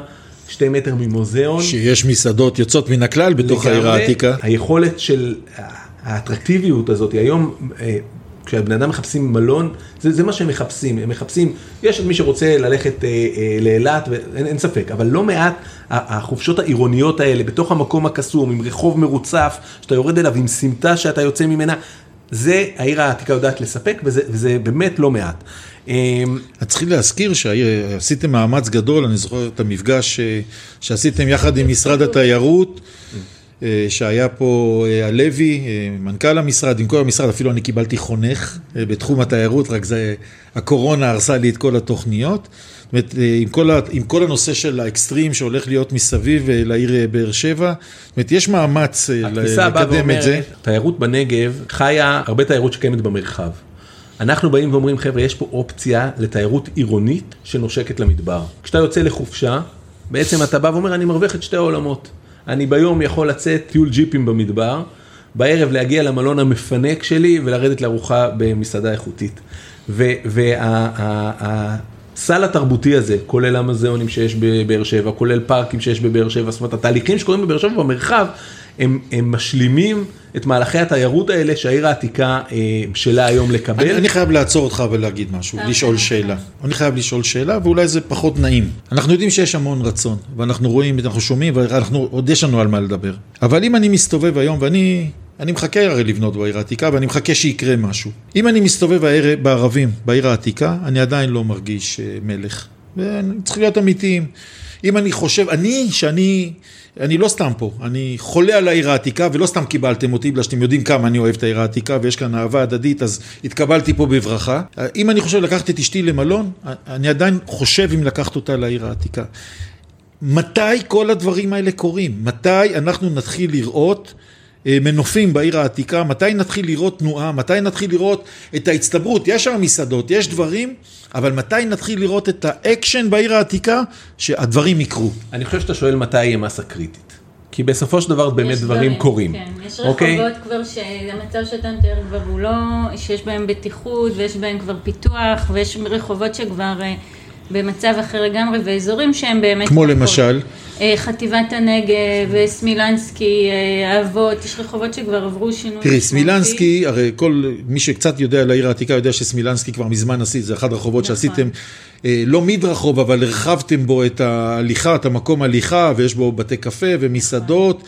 שתי מטר ממוזיאון. שיש מסעדות יוצאות מן הכלל בתוך העיר העתיקה. היכולת של האטרקטיביות הזאת, היום כשהבני אדם מחפשים מלון, זה, זה מה שהם מחפשים, הם מחפשים, יש את מי שרוצה ללכת אה, אה, לאילת, ואין, אין ספק, אבל לא מעט החופשות העירוניות האלה, בתוך המקום הקסום, עם רחוב מרוצף, שאתה יורד אליו, עם סמטה שאתה יוצא ממנה, זה העיר העתיקה יודעת לספק, וזה, וזה באמת לא מעט. את צריכים להזכיר שעשיתם מאמץ גדול, אני זוכר את המפגש שעשיתם יחד עם משרד התיירות, שהיה פה הלוי, מנכ"ל המשרד, עם כל המשרד, אפילו אני קיבלתי חונך בתחום התיירות, רק זה, הקורונה הרסה לי את כל התוכניות, זאת אומרת, עם כל, עם כל הנושא של האקסטרים שהולך להיות מסביב לעיר באר שבע, זאת אומרת, יש מאמץ לקדם את זה. תיירות בנגב חיה הרבה תיירות שקיימת במרחב. אנחנו באים ואומרים, חבר'ה, יש פה אופציה לתיירות עירונית שנושקת למדבר. כשאתה יוצא לחופשה, בעצם אתה בא ואומר, אני מרוויח את שתי העולמות. אני ביום יכול לצאת טיול ג'יפים במדבר, בערב להגיע למלון המפנק שלי ולרדת לארוחה במסעדה איכותית. והסל התרבותי הזה, כולל המוזיאונים שיש בבאר שבע, כולל פארקים שיש בבאר שבע, זאת אומרת, התהליכים שקורים בבאר שבע במרחב, הם, הם משלימים את מהלכי התיירות האלה שהעיר העתיקה שלה היום לקבל. אני, אני חייב לעצור אותך ולהגיד משהו, לשאול שאלה. אני חייב לשאול שאלה, ואולי זה פחות נעים. אנחנו יודעים שיש המון רצון, ואנחנו רואים, אנחנו שומעים, ואנחנו, עוד יש לנו על מה לדבר. אבל אם אני מסתובב היום, ואני אני מחכה הרי לבנות בעיר העתיקה, ואני מחכה שיקרה משהו. אם אני מסתובב בערבים, בעיר העתיקה, אני עדיין לא מרגיש מלך. ואני צריך להיות אמיתיים. אם אני חושב, אני, שאני, אני לא סתם פה, אני חולה על העיר העתיקה, ולא סתם קיבלתם אותי, בגלל שאתם יודעים כמה אני אוהב את העיר העתיקה, ויש כאן אהבה הדדית, אז התקבלתי פה בברכה. אם אני חושב לקחת את אשתי למלון, אני עדיין חושב אם לקחת אותה לעיר העתיקה. מתי כל הדברים האלה קורים? מתי אנחנו נתחיל לראות מנופים בעיר העתיקה? מתי נתחיל לראות תנועה? מתי נתחיל לראות את ההצטברות? יש שם מסעדות, יש דברים, אבל מתי נתחיל לראות את האקשן בעיר העתיקה שהדברים יקרו? אני חושב שאתה שואל מתי יהיה מסה קריטית. כי בסופו של דבר באמת דברים, דברים קורים. כן, יש רחובות okay. כבר שהמצב שאתה מתאר כבר הוא לא, שיש בהם בטיחות ויש בהם כבר פיתוח, ויש רחובות שכבר במצב אחר לגמרי, ואזורים שהם באמת... כמו למשל? חטיבת הנגב, סמילנסקי, אהבות, יש רחובות שכבר עברו שינוי. תראי, סמילנסקי, הרי כל מי שקצת יודע על העיר העתיקה יודע שסמילנסקי כבר מזמן עשית, זה אחד הרחובות נכון. שעשיתם, לא מדרחוב, אבל הרחבתם בו את ההליכה, את המקום הליכה, ויש בו בתי קפה ומסעדות,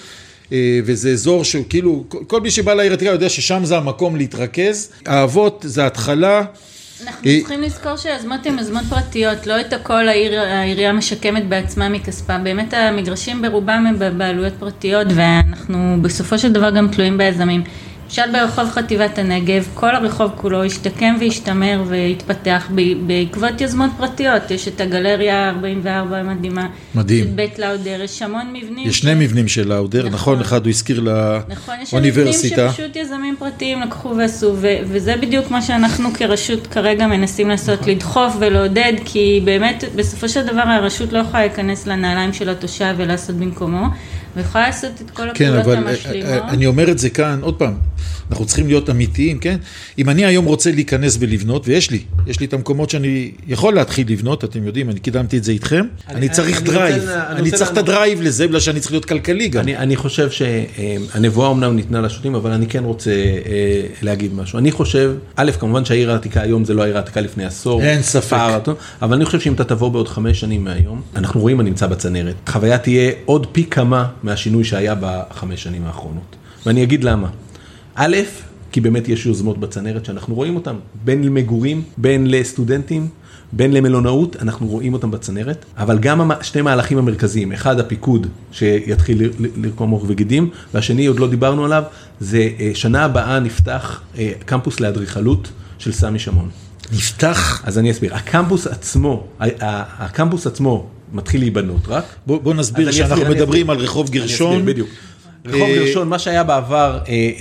וזה אזור שהוא כאילו, כל מי שבא לעיר העתיקה יודע ששם זה המקום להתרכז. אהבות זה התחלה, אנחנו צריכים לזכור שהיוזמות הן יוזמות פרטיות, לא את הכל העיר, העירייה משקמת בעצמה מכספה. באמת המגרשים ברובם הם בבעלויות פרטיות, ואנחנו בסופו של דבר גם תלויים ביזמים. למשל ברחוב חטיבת הנגב, כל הרחוב כולו השתקם והשתמר והתפתח בעקבות יוזמות פרטיות. יש את הגלריה ארבעים וארבע המדהימה. מדהים. יש את בית לאודר, יש המון מבנים. יש שני מבנים של לאודר, נכון, נכון אחד הוא הזכיר לאוניברסיטה. נכון, יש מבנים שפשוט יזמים פרטיים לקחו ועשו, וזה בדיוק מה שאנחנו כרשות כרגע מנסים לעשות, נכון. לדחוף ולעודד, כי באמת בסופו של דבר הרשות לא יכולה להיכנס לנעליים של התושב ולעשות במקומו. ויכולה לעשות את כל הפעולות כן, המשלימות. אבל אני אומר את זה כאן, עוד פעם, אנחנו צריכים להיות אמיתיים, כן? אם אני היום רוצה להיכנס ולבנות, ויש לי, יש לי את המקומות שאני יכול להתחיל לבנות, אתם יודעים, אני קידמתי את זה איתכם, אני, אני צריך אני דרייב, רוצה, אני, אני צריך את הדרייב לזה, בגלל שאני צריך להיות כלכלי גם. אני, אני חושב שהנבואה אומנם ניתנה לשוטים, אבל אני כן רוצה להגיד משהו. אני חושב, א', כמובן שהעיר העתיקה היום זה לא העיר העתיקה לפני עשור. אין ספק. אבל אני חושב שאם אתה תבוא בעוד חמש שנים מהיום, אנחנו רואים מה נמצא בצנרת. חוויה תהיה עוד פי כמה מהשינוי שהיה בחמש שנים האחרונות. ואני אגיד למה. א', כי באמת יש יוזמות בצנרת שאנחנו רואים אותם, בין למגורים, בין לסטודנטים, בין למלונאות, אנחנו רואים אותם בצנרת, אבל גם שני מהלכים המרכזיים, אחד הפיקוד שיתחיל לרקום עור וגידים, והשני עוד לא דיברנו עליו, זה שנה הבאה נפתח קמפוס לאדריכלות של סמי שמעון. נפתח? אז אני אסביר, הקמפוס עצמו, הקמפוס עצמו, מתחיל להיבנות רק. בוא, בוא נסביר שאנחנו מדברים על רחוב גרשון. אני אסביר, בדיוק. רחוב גרשון, מה שהיה בעבר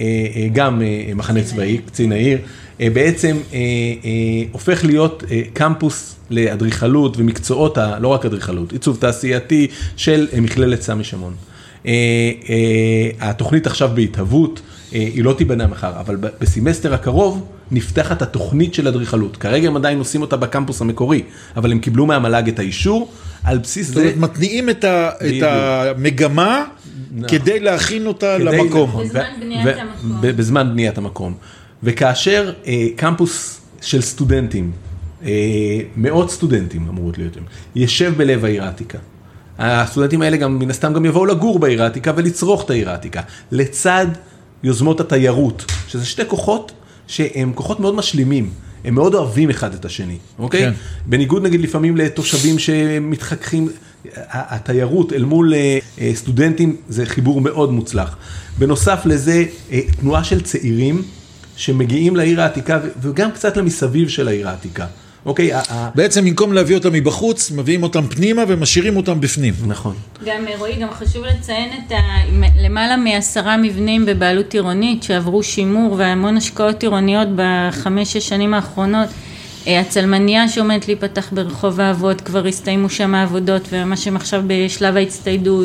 גם מחנה צבאי, קצין העיר, בעצם הופך להיות קמפוס לאדריכלות ומקצועות, לא רק אדריכלות, עיצוב תעשייתי של מכללת סמי שמעון. התוכנית עכשיו בהתהוות, היא לא תיבנה מחר, אבל בסמסטר הקרוב נפתחת התוכנית של אדריכלות. כרגע הם עדיין עושים אותה בקמפוס המקורי, אבל הם קיבלו מהמל"ג את האישור, על בסיס זאת זה... אומרת, מתניעים את, ה, את המגמה כדי להכין אותה למקום. נכון. בזמן בניית המקום. בזמן בניית המקום. וכאשר אה, קמפוס של סטודנטים, אה, מאות סטודנטים אמורות להיות, ישב בלב העיר העתיקה. הסטודנטים האלה גם מן הסתם גם יבואו לגור בעיר העתיקה ולצרוך את העיר העתיקה. לצד יוזמות התיירות, שזה שתי כוחות שהם כוחות מאוד משלימים. הם מאוד אוהבים אחד את השני, אוקיי? כן. בניגוד נגיד לפעמים לתושבים שמתחככים, התיירות אל מול סטודנטים זה חיבור מאוד מוצלח. בנוסף לזה, תנועה של צעירים שמגיעים לעיר העתיקה וגם קצת למסביב של העיר העתיקה. אוקיי? בעצם במקום להביא אותם מבחוץ, מביאים אותם פנימה ומשאירים אותם בפנים. נכון. גם רועי, גם חשוב לציין את ה... למעלה מעשרה מבנים בבעלות עירונית שעברו שימור והמון השקעות עירוניות בחמש שש שנים האחרונות. הצלמניה שעומדת להיפתח ברחוב האבות, כבר הסתיימו שם העבודות וממש הם עכשיו בשלב ההצטיידות.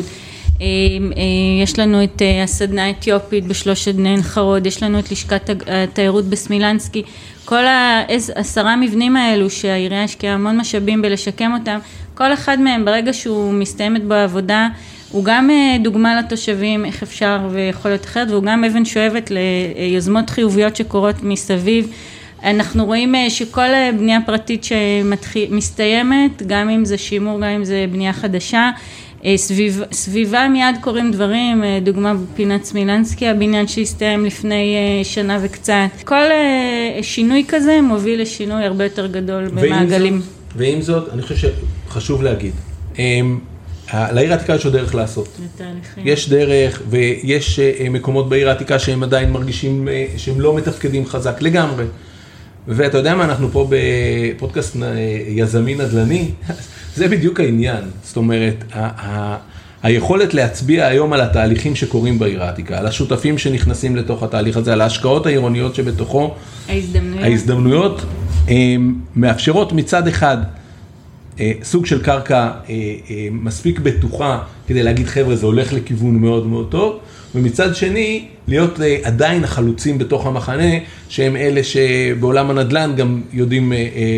יש לנו את הסדנה האתיופית בשלושת בני עין חרוד, יש לנו את לשכת התיירות בסמילנסקי. כל העשרה מבנים האלו שהעירייה השקיעה המון משאבים בלשקם אותם, כל אחד מהם ברגע שהוא מסתיימת בעבודה, הוא גם דוגמה לתושבים איך אפשר ויכול להיות אחרת, והוא גם אבן שואבת ליוזמות חיוביות שקורות מסביב. אנחנו רואים שכל בנייה פרטית שמסתיימת, גם אם זה שימור, גם אם זה בנייה חדשה, סביב, סביבה מיד קוראים דברים, דוגמה בפינת סמילנסקי, הבניין שהסתיים לפני שנה וקצת. כל שינוי כזה מוביל לשינוי הרבה יותר גדול במעגלים. ועם זאת, אני חושב שחשוב להגיד, לעיר העתיקה יש עוד דרך לעשות. יש דרך ויש מקומות בעיר העתיקה שהם עדיין מרגישים שהם לא מתפקדים חזק לגמרי. ואתה יודע מה, אנחנו פה בפודקאסט יזמי נדל"ני, זה בדיוק העניין. זאת אומרת, ה- ה- היכולת להצביע היום על התהליכים שקורים בעיר העתיקה, על השותפים שנכנסים לתוך התהליך הזה, על ההשקעות העירוניות שבתוכו, ההזדמנויות, ההזדמנויות מאפשרות מצד אחד סוג של קרקע מספיק בטוחה כדי להגיד חבר'ה זה הולך לכיוון מאוד מאוד טוב, ומצד שני להיות עדיין החלוצים בתוך המחנה שהם אלה שבעולם הנדל"ן גם יודעים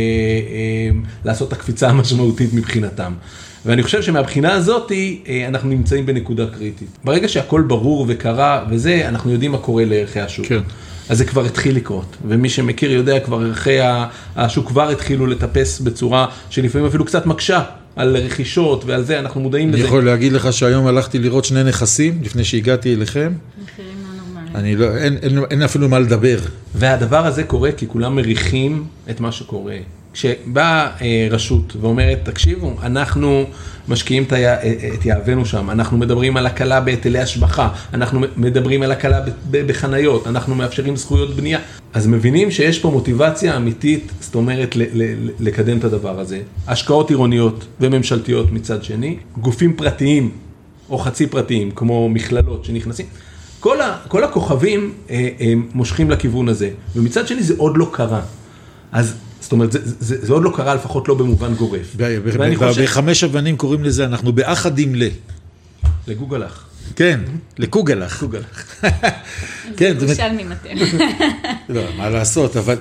לעשות את הקפיצה המשמעותית מבחינתם. ואני חושב שמהבחינה הזאת אנחנו נמצאים בנקודה קריטית. ברגע שהכל ברור וקרה וזה, אנחנו יודעים מה קורה לערכי השוק. כן. אז זה כבר התחיל לקרות, ומי שמכיר יודע כבר ערכי השוק כבר התחילו לטפס בצורה שלפעמים אפילו קצת מקשה על רכישות ועל זה, אנחנו מודעים לזה. אני יכול להגיד לך שהיום הלכתי לראות שני נכסים לפני שהגעתי אליכם. מחירים לא נורמליים. אני לא, אין, אין, אין אפילו מה לדבר. והדבר הזה קורה כי כולם מריחים את מה שקורה. כשבאה רשות ואומרת, תקשיבו, אנחנו משקיעים את יהבנו שם, אנחנו מדברים על הקלה בהיטלי השבחה, אנחנו מדברים על הקלה בחניות, אנחנו מאפשרים זכויות בנייה, אז מבינים שיש פה מוטיבציה אמיתית, זאת אומרת, לקדם את הדבר הזה. השקעות עירוניות וממשלתיות מצד שני, גופים פרטיים או חצי פרטיים, כמו מכללות שנכנסים, כל, ה, כל הכוכבים הם מושכים לכיוון הזה, ומצד שני זה עוד לא קרה. אז זאת אומרת, זה, זה, זה עוד לא קרה, לפחות לא במובן גורף. בחמש אבנים קוראים לזה, אנחנו באחדים ל... לגוגלח. כן, לקוגלח. קוגלח. זה ירושלמי אתם. לא, מה לעשות, אבל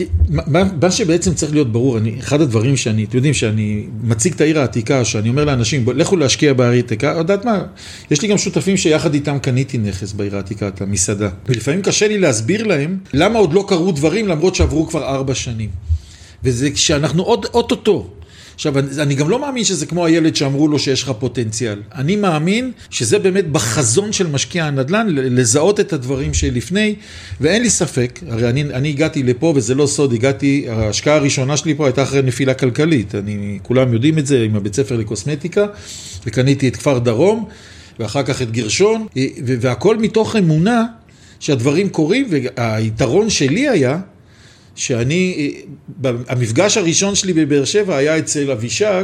מה שבעצם צריך להיות ברור, אחד הדברים שאני, אתם יודעים שאני מציג את העיר העתיקה, שאני אומר לאנשים, לכו להשקיע בעיר העתיקה, יודעת מה, יש לי גם שותפים שיחד איתם קניתי נכס בעיר העתיקה, את המסעדה, ולפעמים קשה לי להסביר להם למה עוד לא קרו דברים, למרות שעברו כבר ארבע שנים. וזה כשאנחנו עוד אוטוטו. עכשיו, אני גם לא מאמין שזה כמו הילד שאמרו לו שיש לך פוטנציאל. אני מאמין שזה באמת בחזון של משקיע הנדל"ן, לזהות את הדברים שלפני, ואין לי ספק, הרי אני, אני הגעתי לפה וזה לא סוד, הגעתי, ההשקעה הראשונה שלי פה הייתה אחרי נפילה כלכלית. אני, כולם יודעים את זה עם הבית ספר לקוסמטיקה, וקניתי את כפר דרום, ואחר כך את גרשון, והכל מתוך אמונה שהדברים קורים, והיתרון שלי היה, שאני, המפגש הראשון שלי בבאר שבע היה אצל אבישג,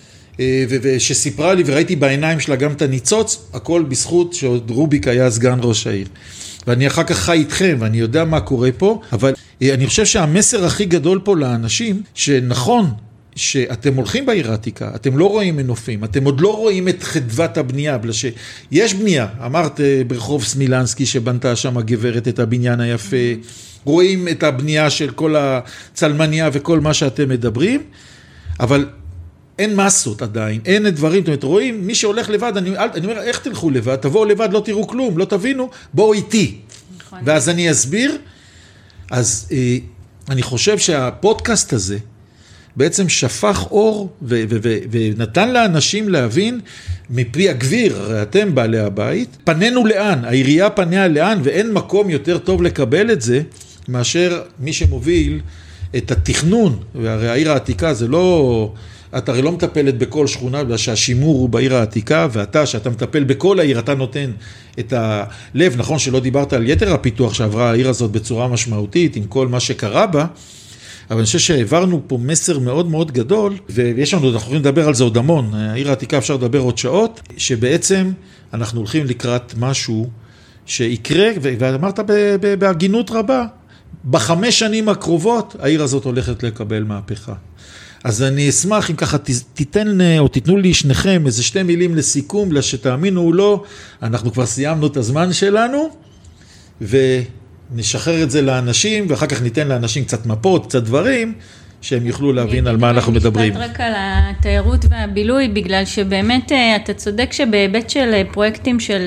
ושסיפרה לי וראיתי בעיניים שלה גם את הניצוץ, הכל בזכות שעוד רוביק היה סגן ראש העיר. ואני אחר כך חי איתכם, ואני יודע מה קורה פה, אבל אני חושב שהמסר הכי גדול פה לאנשים, שנכון, שאתם הולכים בעיר העתיקה, אתם לא רואים מנופים, אתם עוד לא רואים את חדוות הבנייה, בגלל שיש בנייה, אמרת ברחוב סמילנסקי שבנתה שם הגברת את הבניין היפה, רואים את הבנייה של כל הצלמניה וכל מה שאתם מדברים, אבל אין מסות עדיין, אין דברים, זאת אומרת, רואים, מי שהולך לבד, אני, אני אומר, איך תלכו לבד? תבואו לבד, לא תראו כלום, לא תבינו, בואו איתי. נכון. ואז אני אסביר. אז אה, אני חושב שהפודקאסט הזה, בעצם שפך אור ו- ו- ו- ונתן לאנשים להבין מפי הגביר, אתם בעלי הבית, פנינו לאן, העירייה פניה לאן, ואין מקום יותר טוב לקבל את זה, מאשר מי שמוביל את התכנון, והרי העיר העתיקה זה לא, את הרי לא מטפלת בכל שכונה, בגלל שהשימור הוא בעיר העתיקה, ואתה, שאתה מטפל בכל העיר, אתה נותן את הלב, נכון שלא דיברת על יתר הפיתוח שעברה העיר הזאת בצורה משמעותית, עם כל מה שקרה בה, אבל אני חושב שהעברנו פה מסר מאוד מאוד גדול, ויש לנו, אנחנו יכולים לדבר על זה עוד המון, העיר העתיקה אפשר לדבר עוד שעות, שבעצם אנחנו הולכים לקראת משהו שיקרה, ואמרת בהגינות רבה, בחמש שנים הקרובות העיר הזאת הולכת לקבל מהפכה. אז אני אשמח אם ככה תיתן או תיתנו לי שניכם איזה שתי מילים לסיכום, לשתאמינו או לא, אנחנו כבר סיימנו את הזמן שלנו, ו... נשחרר את זה לאנשים, ואחר כך ניתן לאנשים קצת מפות, קצת דברים, שהם יוכלו להבין על מה אנחנו מדברים. משפט רק על התיירות והבילוי, בגלל שבאמת אתה צודק שבהיבט של פרויקטים של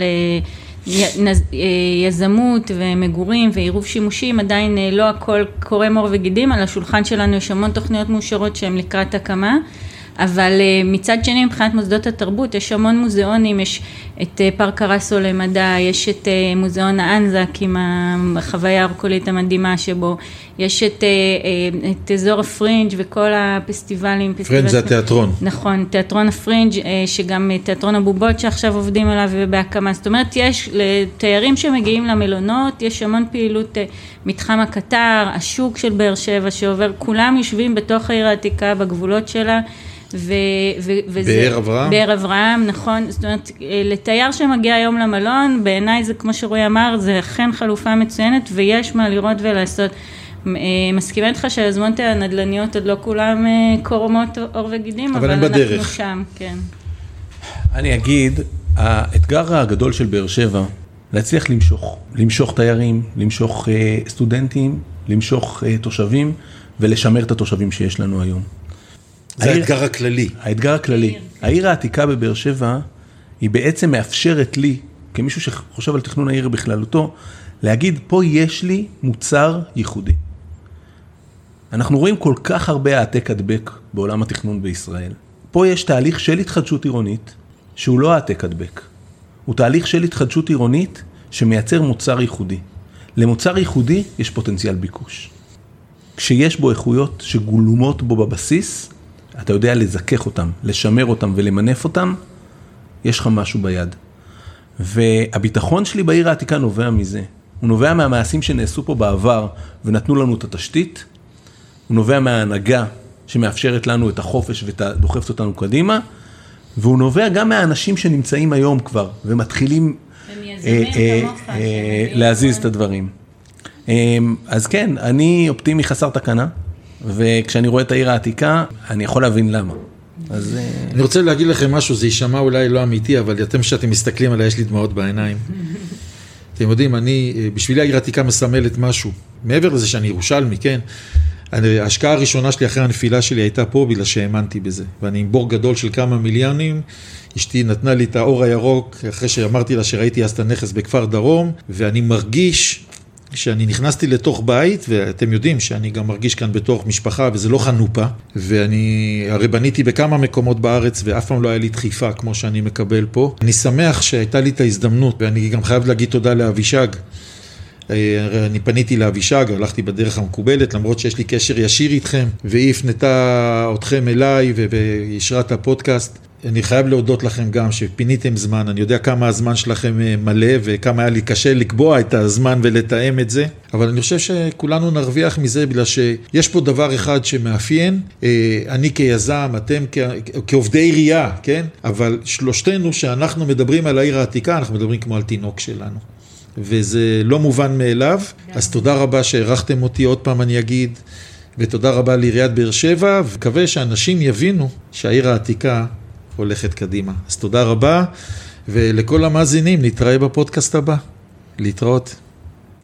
יזמות ומגורים ועירוב שימושים, עדיין לא הכל קורה מור וגידים, על השולחן שלנו יש המון תוכניות מאושרות שהן לקראת הקמה, אבל מצד שני, מבחינת מוסדות התרבות, יש המון מוזיאונים, יש את פארק קרסו למדע, יש את מוזיאון האנזק עם החוויה הארקולית המדהימה שבו, יש את, את אזור הפרינג' וכל הפסטיבלים. פרינג' זה התיאטרון. נכון, תיאטרון הפרינג' שגם תיאטרון הבובות שעכשיו עובדים עליו ובהקמה. זאת אומרת, יש לתיירים שמגיעים למלונות, יש המון פעילות, מתחם הקטר, השוק של באר שבע שעובר, כולם יושבים בתוך העיר העתיקה, בגבולות שלה, ו- ו- וזה, באר אברהם? באר אברהם, נכון. זאת אומרת, לתייר שמגיע היום למלון, בעיניי זה, כמו שרועי אמר, זה אכן חלופה מצוינת, ויש מה לראות ולעשות. מסכימה איתך שהיוזמות הנדל"ניות עוד לא כולם קורמות אור וגידים, אבל, אבל אנחנו שם, כן. אני אגיד, האתגר הגדול של באר שבע, להצליח למשוך, למשוך תיירים, למשוך סטודנטים, למשוך תושבים, ולשמר את התושבים שיש לנו היום. זה האתגר הכללי. האתגר הכללי. העיר העתיקה בבאר שבע, היא בעצם מאפשרת לי, כמישהו שחושב על תכנון העיר בכללותו, להגיד, פה יש לי מוצר ייחודי. אנחנו רואים כל כך הרבה העתק הדבק בעולם התכנון בישראל. פה יש תהליך של התחדשות עירונית, שהוא לא העתק הדבק. הוא תהליך של התחדשות עירונית, שמייצר מוצר ייחודי. למוצר ייחודי יש פוטנציאל ביקוש. כשיש בו איכויות שגולומות בו בבסיס, אתה יודע לזכך אותם, לשמר אותם ולמנף אותם, יש לך משהו ביד. והביטחון שלי בעיר העתיקה נובע מזה. הוא נובע מהמעשים שנעשו פה בעבר ונתנו לנו את התשתית. הוא נובע מההנהגה שמאפשרת לנו את החופש ודוחפת אותנו קדימה. והוא נובע גם מהאנשים שנמצאים היום כבר ומתחילים להזיז את הדברים. אז כן, אני אופטימי חסר תקנה. וכשאני רואה את העיר העתיקה, אני יכול להבין למה. אז... אני רוצה להגיד לכם משהו, זה יישמע אולי לא אמיתי, אבל אתם שאתם מסתכלים עליי, יש לי דמעות בעיניים. אתם יודעים, אני, בשבילי העיר העתיקה מסמלת משהו. מעבר לזה שאני ירושלמי, כן? ההשקעה הראשונה שלי אחרי הנפילה שלי הייתה פה, בגלל שהאמנתי בזה. ואני עם בור גדול של כמה מיליונים, אשתי נתנה לי את האור הירוק, אחרי שאמרתי לה שראיתי אז את הנכס בכפר דרום, ואני מרגיש... כשאני נכנסתי לתוך בית, ואתם יודעים שאני גם מרגיש כאן בתוך משפחה, וזה לא חנופה, ואני הרי בניתי בכמה מקומות בארץ, ואף פעם לא היה לי דחיפה כמו שאני מקבל פה. אני שמח שהייתה לי את ההזדמנות, ואני גם חייב להגיד תודה לאבישג. אני פניתי לאבישג, הלכתי בדרך המקובלת, למרות שיש לי קשר ישיר איתכם, והיא הפנתה אתכם אליי, וישרה את הפודקאסט. אני חייב להודות לכם גם שפיניתם זמן, אני יודע כמה הזמן שלכם מלא וכמה היה לי קשה לקבוע את הזמן ולתאם את זה, אבל אני חושב שכולנו נרוויח מזה בגלל שיש פה דבר אחד שמאפיין, אני כיזם, אתם כעובדי עירייה, כן? אבל שלושתנו שאנחנו מדברים על העיר העתיקה, אנחנו מדברים כמו על תינוק שלנו. וזה לא מובן מאליו, אז תודה רבה שהערכתם אותי, עוד פעם אני אגיד, ותודה רבה לעיריית באר שבע, וכווה שאנשים יבינו שהעיר העתיקה הולכת קדימה. אז תודה רבה, ולכל המאזינים נתראה בפודקאסט הבא. להתראות.